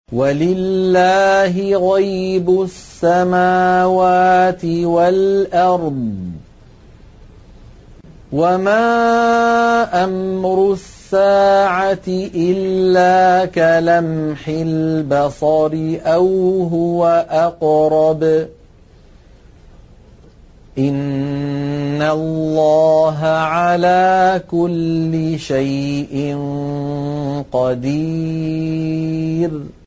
وَلِلَّهِ غَيْبُ السَّمَاوَاتِ وَالْأَرْضِ وَمَا أَمْرُ السَّاعَةِ إِلَّا كَلَمْحِ الْبَصَرِ أَوْ هُوَ أَقْرَبُ ۚ إِنَّ اللَّهَ عَلَىٰ كُلِّ شَيْءٍ قَدِيرٌ